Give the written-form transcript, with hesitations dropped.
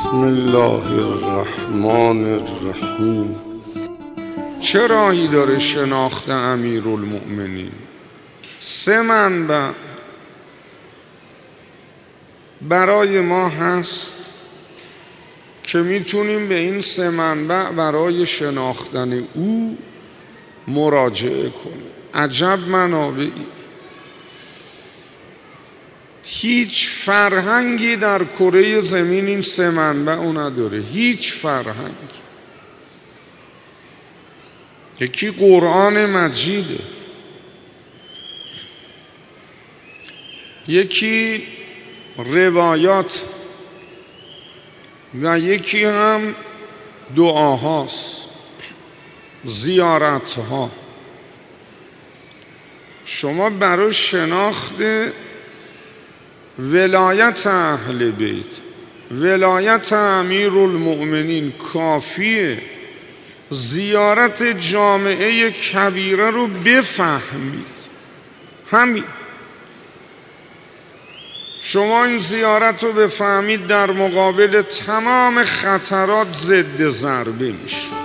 بسم الله الرحمن الرحیم. چه راهی داره شناخت امیرالمؤمنین؟ 3 منبع برای ما هست که میتونیم به این 3 منبع برای شناختن او مراجعه کنیم. عجب منابعی! هیچ فرهنگی در کره زمین این 3 منبع او نداره، هیچ فرهنگی. یکی قرآن مجیده، یکی روایات و یکی هم دعاهاست، زیارتها. شما برای شناخت ولایت اهل بیت، ولایت امیرالمؤمنین کافیه زیارت جامعه کبیره رو بفهمید. همین. شما این زیارت رو بفهمید، در مقابل تمام خطرات ضد ضربه میشه.